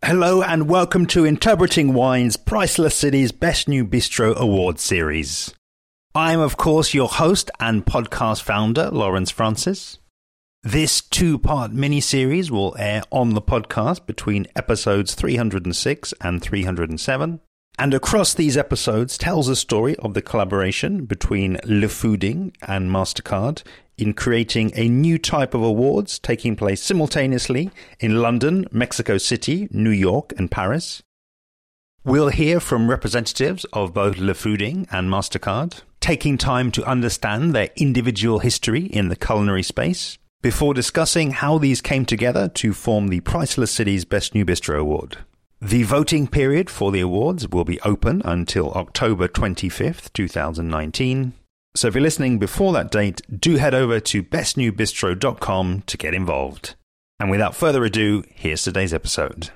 Hello and welcome to Interpreting Wine's Priceless Cities Best New Bistro Awards series. I'm, of course, your host and podcast founder, Lawrence Francis. This two-part mini-series will air on the podcast between episodes 306 and 307, and across these episodes tells a story of the collaboration between Le Fooding and MasterCard in creating a new type of awards taking place simultaneously in London, Mexico City, New York, and Paris. We'll hear from representatives of both Le Fooding and MasterCard, taking time to understand their individual history in the culinary space, before discussing how these came together to form the Priceless Cities Best New Bistro Award. The voting period for the awards will be open until October 25th, 2019. So if you're listening before that date, do head over to bestnewbistro.com to get involved. And without further ado, here's today's episode.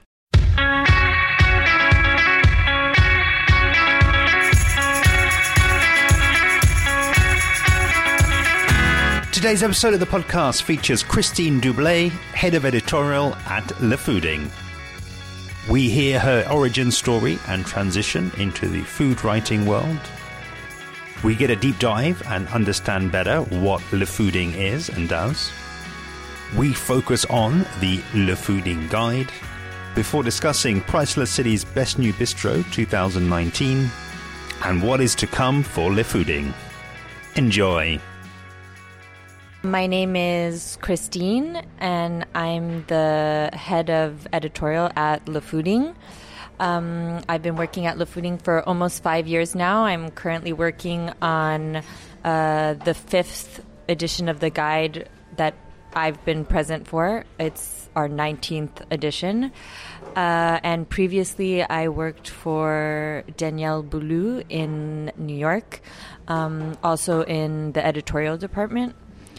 Today's episode of the podcast features Christine Doublé, head of editorial at Le Fooding. We hear her origin story and transition into the food writing world. We get a deep dive and understand better what Le Fooding is and does. We focus on the Le Fooding Guide before discussing Priceless Cities Best New Bistro 2019 and what is to come for Le Fooding. Enjoy. My name is Christine, and I'm the head of editorial at Le Fooding. I've been working at Le Fooding for almost 5 years now. I'm currently working on the 5th edition of the guide that I've been present for. It's our 19th edition. And previously I worked for Danielle Boulou in New York, also in the editorial department.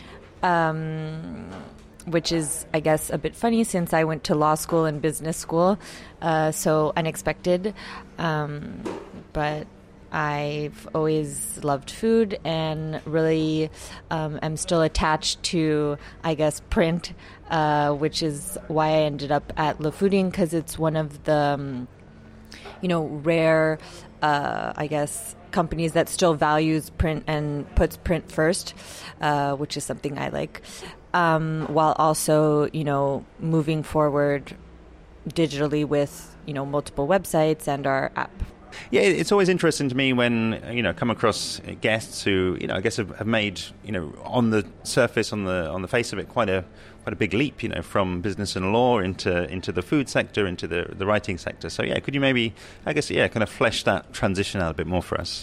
Which is, I guess, a bit funny since I went to law school and business school, so unexpected. But I've always loved food and really am still attached to, I guess, print, which is why I ended up at Le Fooding, because it's one of the, rare, I guess, companies that still values print and puts print first, which is something I like, while also, moving forward digitally with, multiple websites and our app. Yeah, it's always interesting to me when, come across guests who, I guess have made, on the surface, on the face of it, quite a big leap, from business and law into the food sector, into the writing sector. So, could you maybe, kind of flesh that transition out a bit more for us?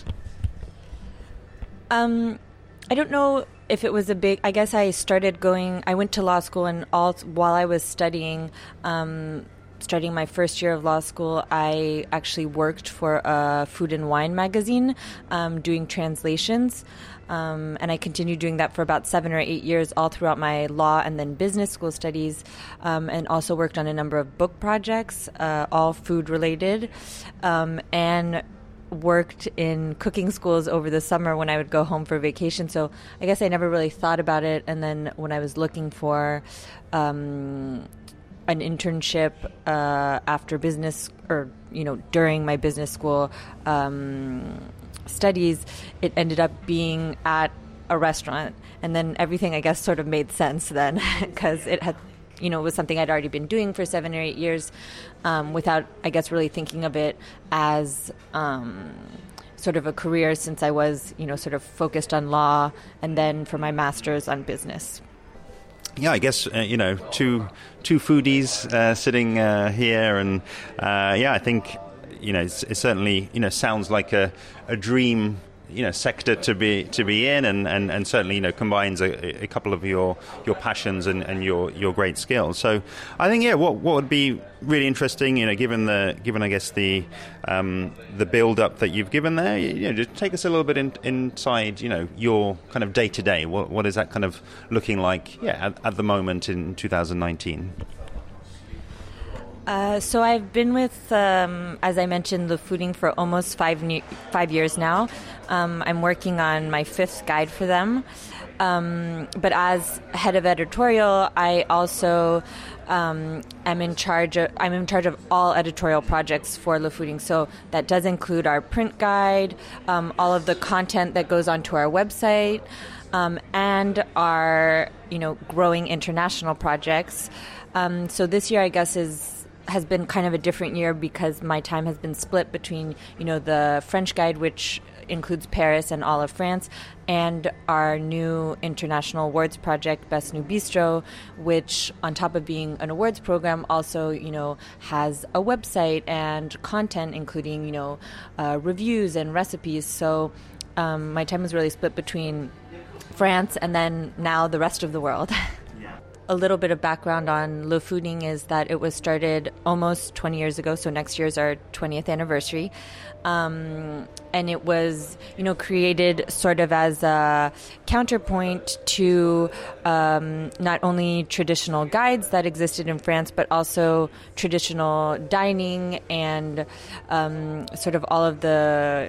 I don't know if it was I guess I went to law school, and while I was studying my first year of law school, I actually worked for a food and wine magazine, doing translations. And I continued doing that for about 7 or 8 years, all throughout my law and then business school studies, and also worked on a number of book projects, all food related, and worked in cooking schools over the summer when I would go home for vacation. So I guess I never really thought about it. And then when I was looking for an internship after business, or during my business school studies, it ended up being at a restaurant, and then everything, I guess, sort of made sense then, because it had, it was something I'd already been doing for 7 or 8 years, without, I guess, really thinking of it as sort of a career, since I was, sort of focused on law, and then for my master's on business. Yeah, I guess, two foodies sitting here, and I think, it certainly, sounds like a dream, sector to be in, and certainly, combines a couple of your passions and your great skills. So I think, what would be really interesting, given I guess the build up that you've given there, just take us a little bit inside, your kind of day to day. What is that kind of looking like, at the moment in 2019? So I've been with, as I mentioned, Le Fooding for almost 5 years now. I'm working on my 5th guide for them. But as head of editorial, I also I'm in charge of all editorial projects for Le Fooding. So that does include our print guide, all of the content that goes onto our website, and our growing international projects. So this year, I guess, has been kind of a different year because my time has been split between the French guide, which includes Paris and all of France, and our new international awards project, Best New Bistro, which on top of being an awards program also has a website and content, including reviews and recipes. So my time was really split between France and then now the rest of the world. A little bit of background on Le Fooding is that it was started almost 20 years ago, so next year's our 20th anniversary. And it was, created sort of as a counterpoint to not only traditional guides that existed in France, but also traditional dining and sort of all of the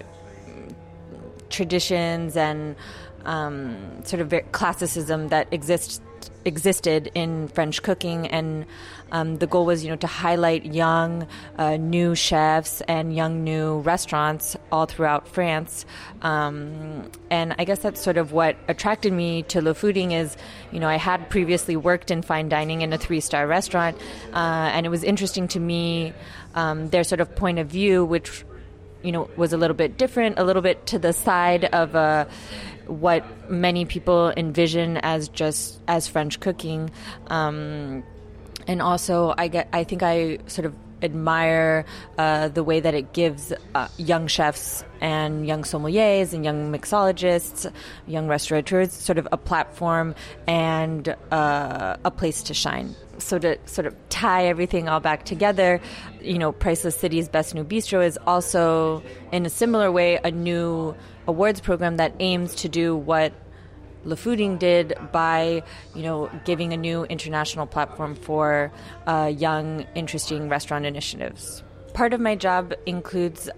traditions and sort of classicism that existed in French cooking, and the goal was, to highlight young, new chefs and young, new restaurants all throughout France. And I guess that's sort of what attracted me to Le Fooding is, I had previously worked in fine dining in a 3-star restaurant, and it was interesting to me, their sort of point of view, which, was a little bit different, a little bit to the side of what many people envision as French cooking, and also I think I sort of admire the way that it gives young chefs and young sommeliers and young mixologists, young restaurateurs, sort of a platform and a place to shine. So to sort of tie everything all back together, Priceless Cities Best New Bistro is also, in a similar way, a new awards program that aims to do what Le Fooding did by, giving a new international platform for young, interesting restaurant initiatives. Part of my job includes,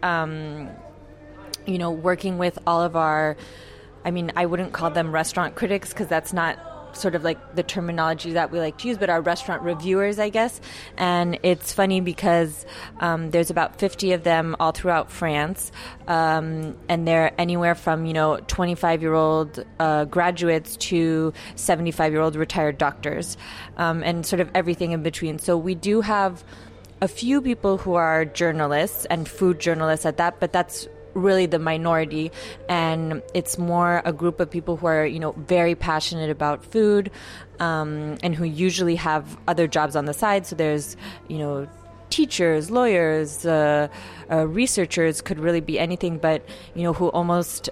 working with all of our, I wouldn't call them restaurant critics because that's not sort of like the terminology that we like to use, but our restaurant reviewers, I guess. And it's funny because there's about 50 of them all throughout France, and they're anywhere from 25-year-old graduates to 75-year-old retired doctors, and sort of everything in between. So we do have a few people who are journalists and food journalists at that, but that's really the minority, and it's more a group of people who are very passionate about food, and who usually have other jobs on the side. So there's teachers, lawyers, researchers, could really be anything, but who almost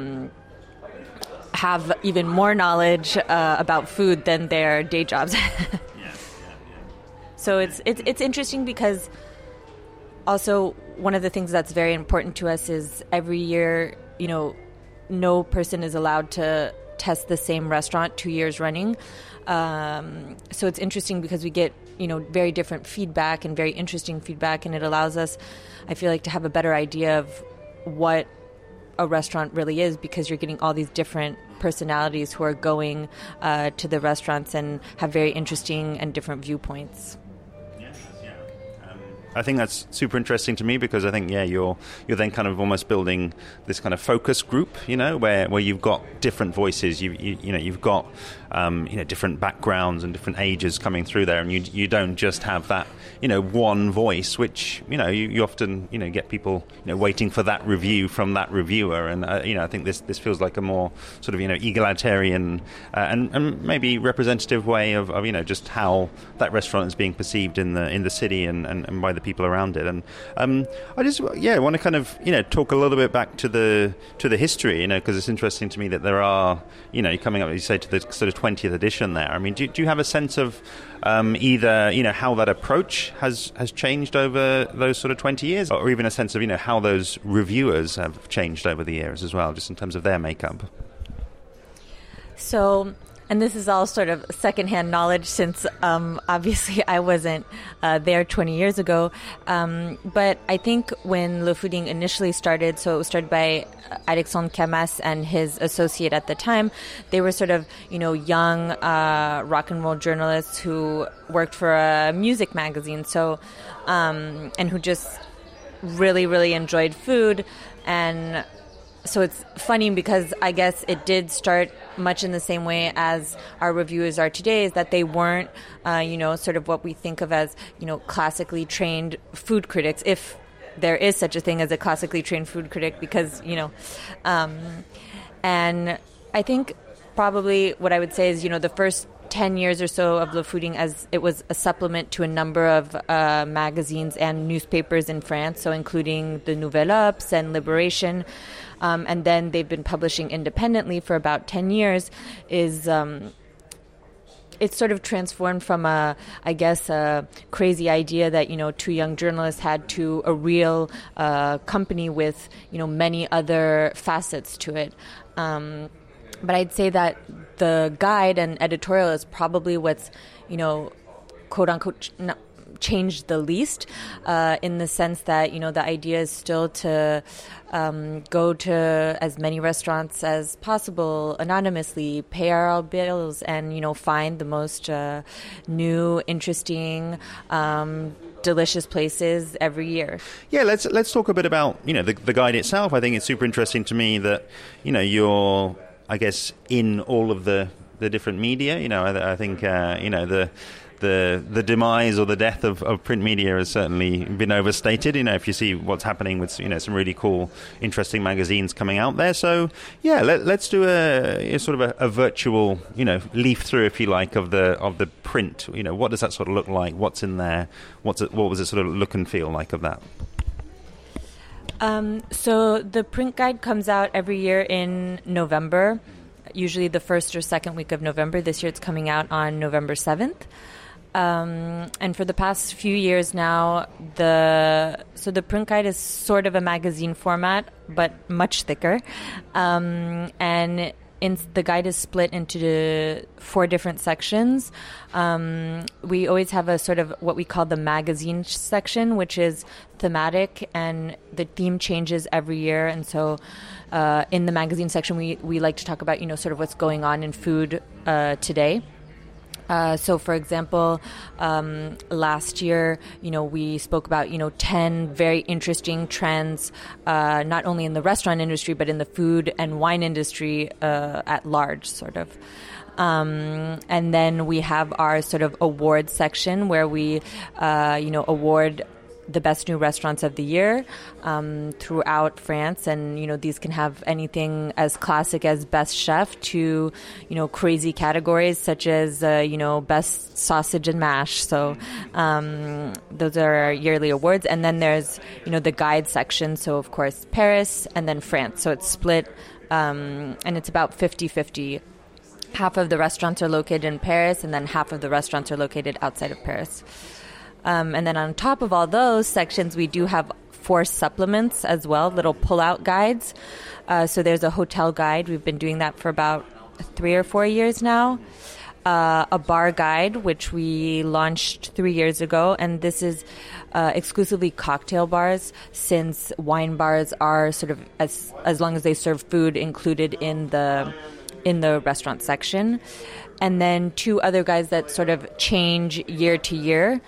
have even more knowledge about food than their day jobs. So it's interesting because also, one of the things that's very important to us is every year, no person is allowed to test the same restaurant 2 years running. So it's interesting because we get, very different feedback and very interesting feedback, and it allows us, I feel like, to have a better idea of what a restaurant really is, because you're getting all these different personalities who are going to the restaurants and have very interesting and different viewpoints. I think that's super interesting to me because I think, you're then kind of almost building this kind of focus group, where you've got different voices, you've got different backgrounds and different ages coming through there, and you don't just have that one voice, which you often get people waiting for that review from that reviewer, and I think this feels like a more sort of egalitarian and maybe representative way of just how that restaurant is being perceived in the city and by the people around it. And I just want to kind of talk a little bit back to the history, because it's interesting to me that there are coming up, as you say, to the sort of 20th edition there. Do you have a sense of either how that approach has changed over those sort of 20 years, or even a sense of how those reviewers have changed over the years as well, just in terms of their makeup? So And this is all sort of secondhand knowledge since obviously I wasn't there 20 years ago. But I think when Le Fooding initially started, so it was started by Alexandre Camas and his associate at the time, they were sort of, young rock and roll journalists who worked for a music magazine, and who just really, really enjoyed food. And so it's funny because I guess it did start much in the same way as our reviewers are today, is that they weren't, sort of what we think of as, classically trained food critics, if there is such a thing as a classically trained food critic, because, and I think probably what I would say is, the first 10 years or so of Le Fooding, as it was a supplement to a number of magazines and newspapers in France, so including the Nouvelle Obs and Libération, and then they've been publishing independently for about 10 years, it's sort of transformed from a crazy idea that, two young journalists had to a real company with, many other facets to it. But I'd say that the guide and editorial is probably what's, quote unquote, changed the least, in the sense that, the idea is still to go to as many restaurants as possible anonymously, pay our bills, and, find the most new, interesting, delicious places every year. Yeah, let's talk a bit about, the guide itself. I think it's super interesting to me that, you're, I guess, in all of the different media. I think, the demise or the death of print media has certainly been overstated. If you see what's happening with, some really cool, interesting magazines coming out there. So, yeah, let's do a sort of a virtual, leaf through, if you like, of the print. What does that sort of look like? What's in there? What was it sort of look and feel like of that? So the print guide comes out every year in November, usually the first or second week of November. This year it's coming out on November 7th. And for the past few years now, the print guide is sort of a magazine format, but much thicker. And the guide is split into 4 different sections. We always have a sort of what we call the magazine section, which is thematic, and the theme changes every year. And so in the magazine section, we like to talk about, sort of what's going on in food today. So, for example, last year, we spoke about, 10 very interesting trends, not only in the restaurant industry, but in the food and wine industry at large, sort of. And then we have our sort of awards section where we, award the best new restaurants of the year throughout France. And, these can have anything as classic as best chef to, crazy categories such as, best sausage and mash. So those are our yearly awards. And then there's, the guide section. So, of course, Paris and then France. So it's split and it's about 50-50. Half of the restaurants are located in Paris and then half of the restaurants are located outside of Paris. And then on top of all those sections, we do have 4 supplements as well, little pull-out guides. So there's a hotel guide. We've been doing that for about 3 or 4 years now. A bar guide, which we launched 3 years ago. And this is exclusively cocktail bars, since wine bars are sort of, as long as they serve food, included in the restaurant section. And then 2 other guides that sort of change year to year.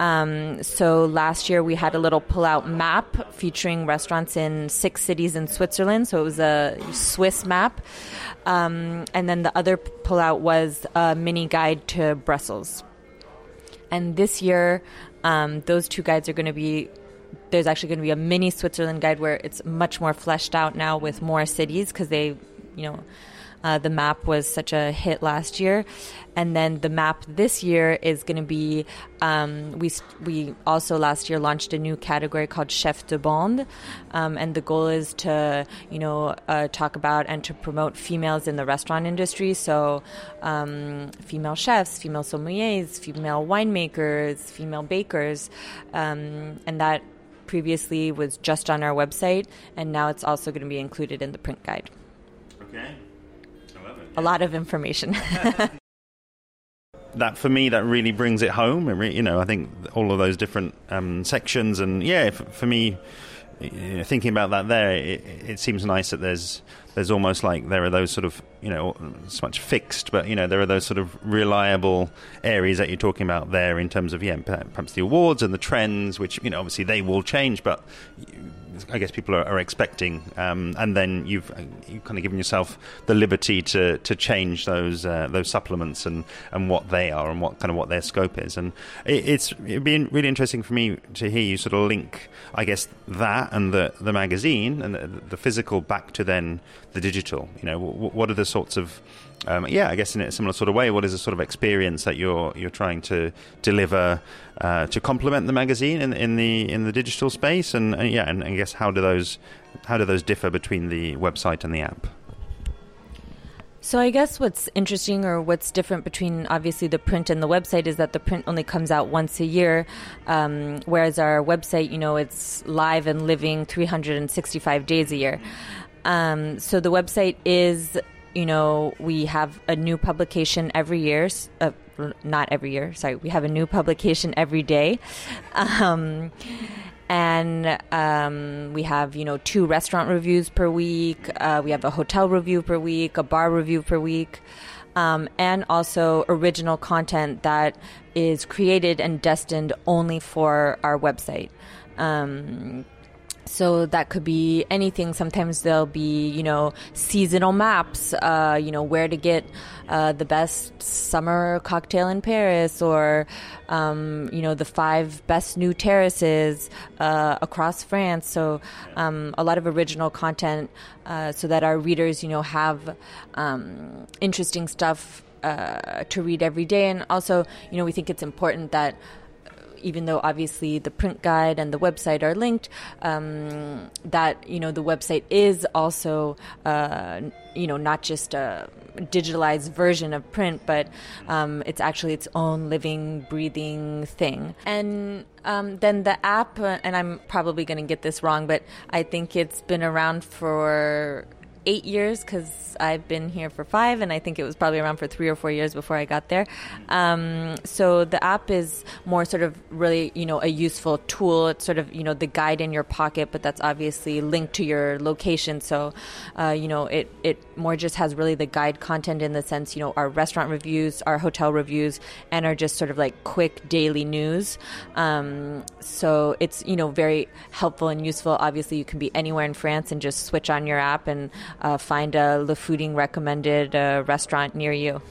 So last year we had a little pull-out map featuring restaurants in 6 cities in Switzerland. So it was a Swiss map. And then the other pull-out was a mini guide to Brussels. And this year, those 2 guides are going to be, there's actually going to be a mini Switzerland guide where it's much more fleshed out now with more cities, because they, the map was such a hit last year. And then the map this year is going to be, we also last year launched a new category called Chef de Bande. And the goal is to, talk about and to promote females in the restaurant industry. So female chefs, female sommeliers, female winemakers, female bakers. And that previously was just on our website. And now it's also going to be included in the print guide. Okay. I love it. a lot of information. That for me, that really brings it home. I think all of those different sections, and for me, thinking about that there, it seems nice that there's almost like there are those sort of, so much fixed, but, there are those sort of reliable areas that you're talking about there in terms of, perhaps the awards and the trends, which, obviously they will change, but I guess people are expecting. And then you've kind of given yourself the liberty to change those supplements and what they are and what their scope is. And it'd be really interesting for me to hear you sort of link, I guess, that and the magazine and the physical back to then the digital. What are the sorts of I guess in a similar sort of way, what is the sort of experience that you're trying to deliver to complement the magazine in the digital space, and I guess how do those differ between the website and the app? So I guess what's interesting or what's different between obviously the print and the website is that the print only comes out once a year, whereas our website, it's live and living 365 days a year. So the website is, we have a new publication every year. Not every year, sorry. We have a new publication every day. And we have, 2 restaurant reviews per week. We have a hotel review per week, a bar review per week, and also original content that is created and destined only for our website. So that could be anything. Sometimes there'll be, seasonal maps, where to get the best summer cocktail in Paris, or, the 5 best new terraces across France. So a lot of original content so that our readers, have interesting stuff to read every day. And also, we think it's important that even though obviously the print guide and the website are linked, that, the website is also, not just a digitalized version of print, but it's actually its own living, breathing thing. And then the app, and I'm probably going to get this wrong, but I think it's been around for 8 years, because I've been here for 5, and I think it was probably around for 3 or 4 years before I got there. So the app is more sort of really, a useful tool. It's sort of, the guide in your pocket, but that's obviously linked to your location. So, it more just has really the guide content in the sense, our restaurant reviews, our hotel reviews, and are just sort of like quick daily news. So it's, very helpful and useful. Obviously, you can be anywhere in France and just switch on your app and find a Le Fooding recommended restaurant near you.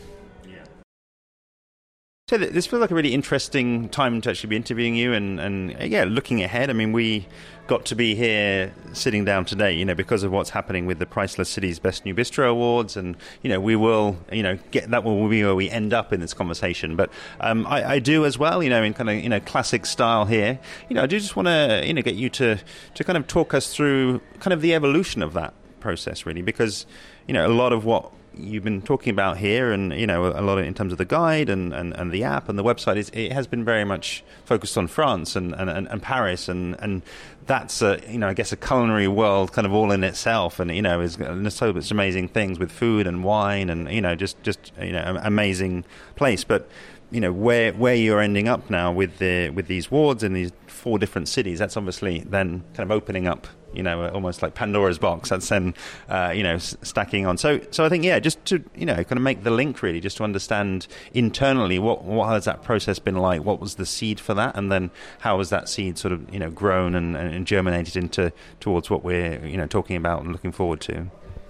So this feels like a really interesting time to actually be interviewing you and looking ahead. I mean, we got to be here sitting down today, because of what's happening with the Priceless Cities Best New Bistro Awards, and we will, get that will be where we end up in this conversation. But I do as well, in kind of classic style here. I do just want to get you to kind of talk us through kind of the evolution of that process, really, because a lot of what you've been talking about here, and a lot of in terms of the guide and the app and the website, it has been very much focused on France and Paris, and that's I guess a culinary world kind of all in itself, and is so much amazing things with food and wine, and just amazing place. But where you're ending up now with these wards in these 4 different cities, that's obviously then kind of opening up, almost like Pandora's box. That's then, stacking on. So I think, just to, kind of make the link really, just to understand internally what has that process been like? What was the seed for that? And then how has that seed sort of, grown and germinated towards what we're, talking about and looking forward to?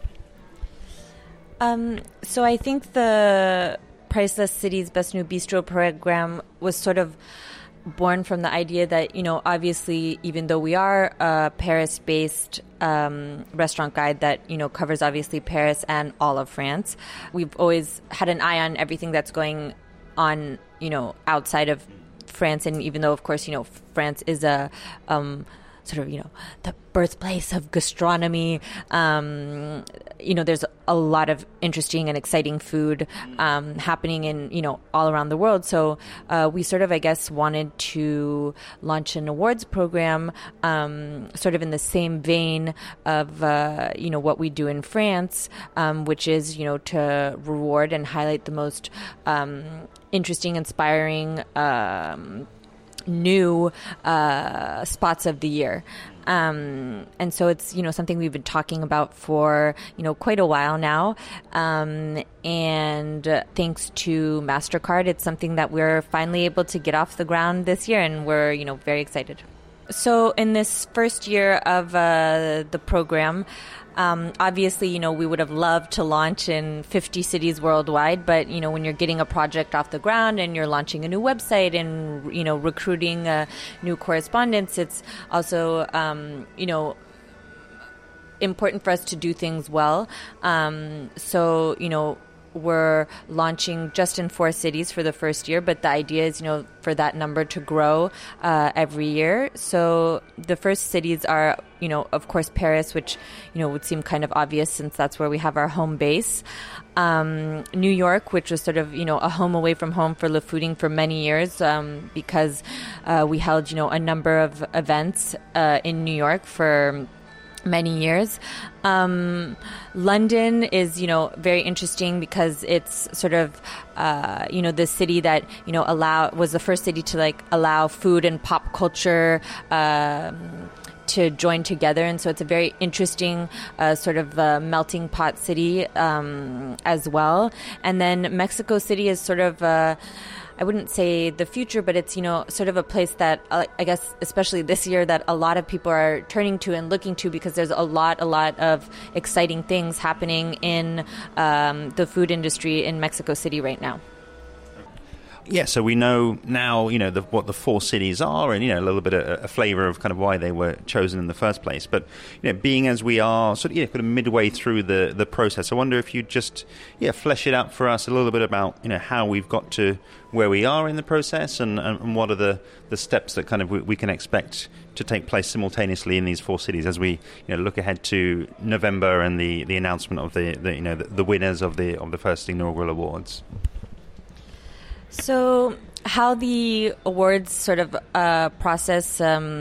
So I think the Priceless Cities Best New Bistro program was sort of born from the idea that, obviously, even though we are a Paris-based restaurant guide that, covers obviously Paris and all of France, we've always had an eye on everything that's going on, outside of France. And even though, of course, France is a sort of, the birthplace of gastronomy. There's a lot of interesting and exciting food happening in, all around the world. So we sort of, I guess, wanted to launch an awards program sort of in the same vein of, what we do in France, which is, to reward and highlight the most interesting, inspiring, new spots of the year. And so it's, something we've been talking about for, quite a while now. And thanks to MasterCard, it's something that we're finally able to get off the ground this year, and we're, very excited. So in this first year of the program, obviously, we would have loved to launch in 50 cities worldwide. But, when you're getting a project off the ground and you're launching a new website and, recruiting new correspondents, it's also, important for us to do things well. So, we're launching just in 4 cities for the first year, but the idea is, for that number to grow every year. So the first cities are, of course, Paris, which, would seem kind of obvious since that's where we have our home base. New York, which was sort of, a home away from home for Le Fooding for many years because we held, a number of events in New York for many years. London is, very interesting because it's sort of, the city that, was the first city to allow food and pop culture, to join together. And so it's a very interesting sort of melting pot city as well. And then Mexico City is sort of I wouldn't say the future, but it's, sort of a place that I guess, especially this year, that a lot of people are turning to and looking to because there's a lot of exciting things happening in the food industry in Mexico City right now. Yeah, so we know now, what the 4 cities are and, a little bit of a flavour of kind of why they were chosen in the first place. But, being as we are sort of, kind of midway through the process, I wonder if you'd just, flesh it out for us a little bit about, how we've got to where we are in the process and what are the steps that kind of we can expect to take place simultaneously in these 4 cities as we, look ahead to November and the announcement of the winners of the first inaugural awards. So how the awards sort of process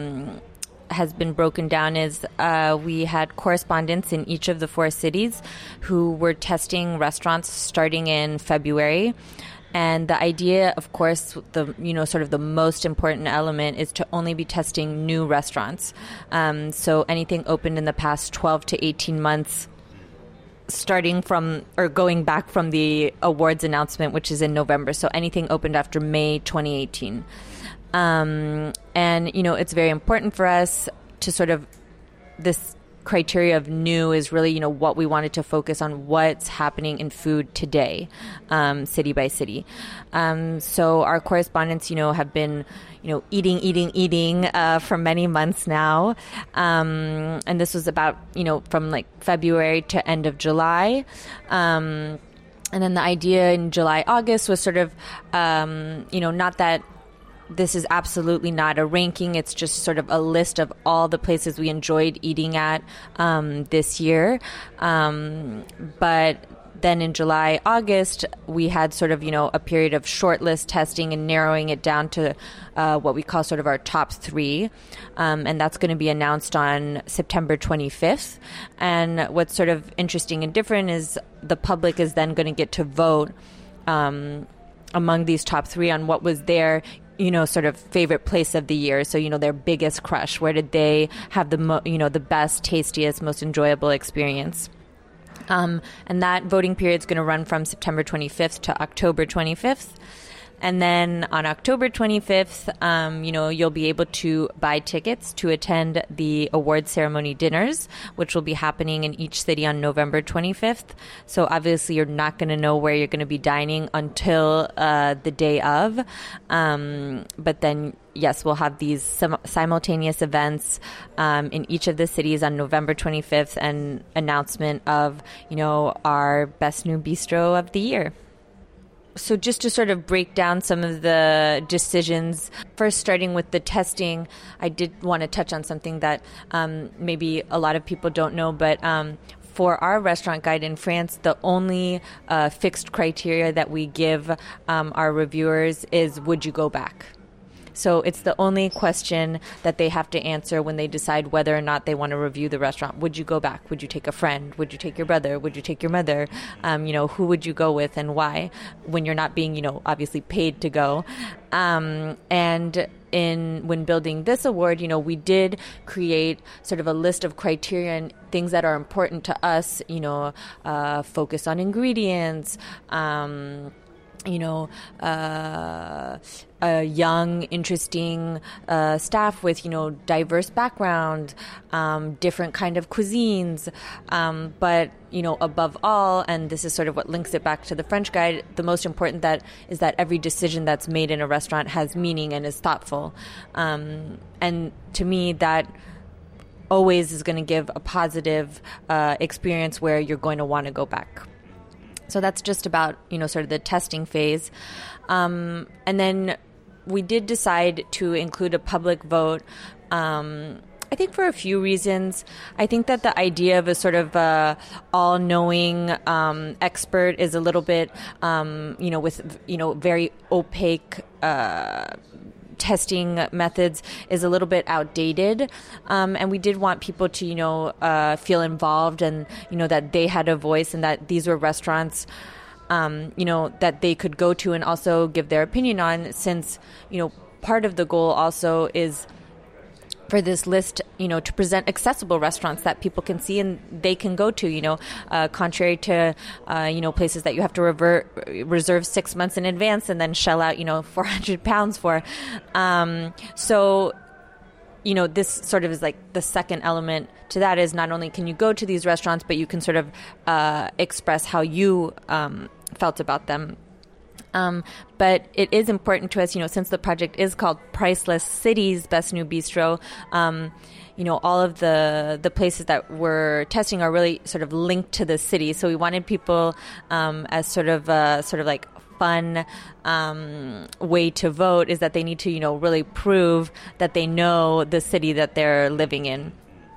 has been broken down is we had correspondents in each of the 4 cities who were testing restaurants starting in February. And the idea, of course, sort of the most important element is to only be testing new restaurants. So anything opened in the past 12 to 18 months, starting from or going back from the awards announcement, which is in November. So anything opened after May 2018. And, it's very important for us to sort of this criteria of new is really, what we wanted to focus on what's happening in food today, city by city. So our correspondents, have been, eating for many months now. And this was about, from February to end of July. And then the idea in July, August was sort of, not that this is absolutely not a ranking. It's just sort of a list of all the places we enjoyed eating at this year. But then in July, August, we had sort of, a period of shortlist testing and narrowing it down to what we call sort of our top 3. And that's going to be announced on September 25th. And what's sort of interesting and different is the public is then going to get to vote among these top 3 on what was their sort of favorite place of the year. So, their biggest crush. Where did they have the the best, tastiest, most enjoyable experience? And that voting period is going to run from September 25th to October 25th. And then on October 25th, you'll be able to buy tickets to attend the award ceremony dinners, which will be happening in each city on November 25th. So obviously you're not going to know where you're going to be dining until the day of. But then, yes, we'll have these simultaneous events in each of the cities on November 25th and announcement of, our best new bistro of the year. So just to sort of break down some of the decisions, first starting with the testing, I did want to touch on something that maybe a lot of people don't know, but for our restaurant guide in France, the only fixed criteria that we give our reviewers is, would you go back? So it's the only question that they have to answer when they decide whether or not they want to review the restaurant. Would you go back? Would you take a friend? Would you take your brother? Would you take your mother? Who would you go with and why? When you're not being, obviously paid to go. When building this award, we did create sort of a list of criteria and things that are important to us, focus on ingredients, a young, interesting staff with, diverse background, different kind of cuisines. But, above all, and this is sort of what links it back to the French guide, the most important is that every decision that's made in a restaurant has meaning and is thoughtful. And to me, that always is going to give a positive experience where you're going to want to go back. So that's just about, sort of the testing phase. And then we did decide to include a public vote, I think for a few reasons. I think that the idea of a sort of all-knowing expert is a little bit, with, very opaque testing methods is a little bit outdated, and we did want people to feel involved and that they had a voice and that these were restaurants that they could go to and also give their opinion on, since part of the goal also is for this list, to present accessible restaurants that people can see and they can go to, contrary to, places that you have to reserve 6 months in advance and then shell out, £400 for. So, this sort of is like the second element to that is not only can you go to these restaurants, but you can sort of express how you felt about them. But it is important to us, since the project is called Priceless Cities Best New Bistro, all of the places that we're testing are really sort of linked to the city. So we wanted people as sort of like fun way to vote is that they need to, really prove that they know the city that they're living in.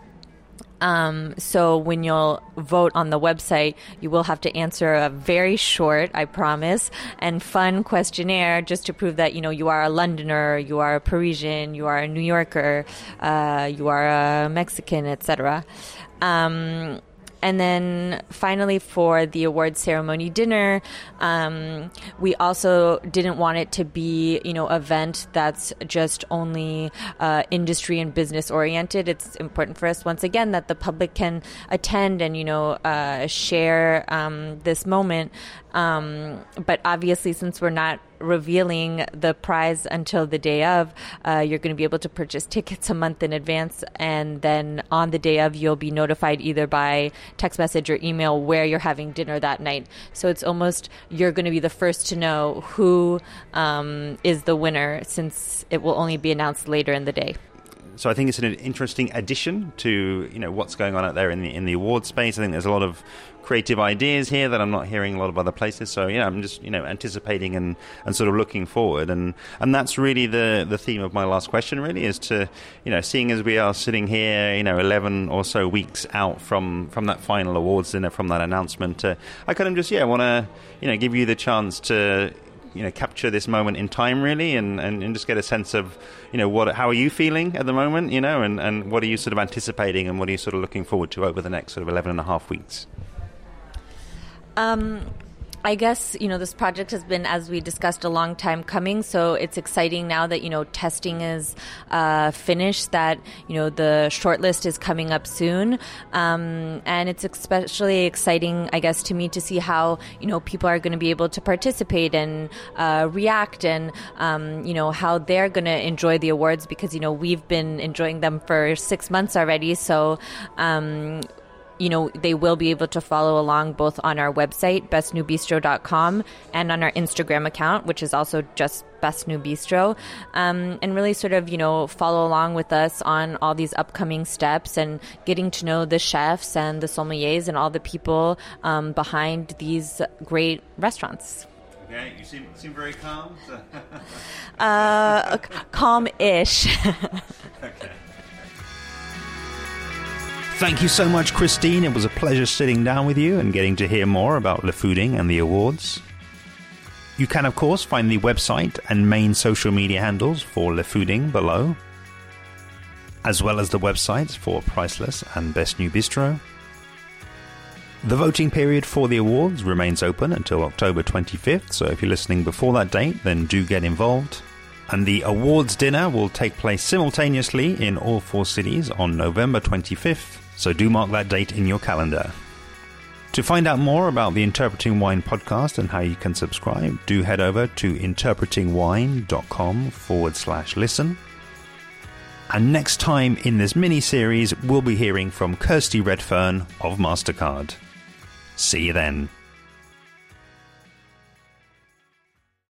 So when you'll vote on the website, you will have to answer a very short, I promise, and fun questionnaire just to prove that, you are a Londoner, you are a Parisian, you are a New Yorker, you are a Mexican, etc. And then finally, for the award ceremony dinner, we also didn't want it to be, event that's just only industry and business oriented. It's important for us, once again, that the public can attend and, share this moment. But obviously, since we're not revealing the prize until the day of, you're going to be able to purchase tickets a month in advance, and then on the day of you'll be notified either by text message or email where you're having dinner that night. So it's almost you're going to be the first to know who is the winner, since it will only be announced later in the day. So I think it's an interesting addition to what's going on out there in the award space. I think there's a lot of creative ideas here that I'm not hearing a lot of other places. So I'm just anticipating and sort of looking forward, and that's really the theme of my last question. Really is to seeing as we are sitting here 11 or so weeks out from that final awards dinner, from that announcement. I kind of just want to give you the chance to capture this moment in time, really, and just get a sense of, how are you feeling at the moment, and what are you sort of anticipating and what are you sort of looking forward to over the next sort of 11 and a half weeks? I guess, this project has been, as we discussed, a long time coming. So it's exciting now that, testing is finished, that, the shortlist is coming up soon. And it's especially exciting, I guess, to me to see how, people are going to be able to participate and react and, how they're going to enjoy the awards, because, we've been enjoying them for 6 months already. So, they will be able to follow along both on our website, bestnewbistro.com, and on our Instagram account, which is also just Best New Bistro, and really sort of, follow along with us on all these upcoming steps and getting to know the chefs and the sommeliers and all the people behind these great restaurants. Okay, you seem very calm. Calm-ish. Okay. Thank you so much, Christine. It was a pleasure sitting down with you and getting to hear more about LeFooding and the awards. You can, of course, find the website and main social media handles for LeFooding below, as well as the websites for Priceless and Best New Bistro. The voting period for the awards remains open until October 25th, so if you're listening before that date, then do get involved. And the awards dinner will take place simultaneously in all 4 cities on November 25th, so do mark that date in your calendar. To find out more about the Interpreting Wine podcast and how you can subscribe, do head over to interpretingwine.com/listen. And next time in this mini-series, we'll be hearing from Kirsty Redfern of MasterCard. See you then.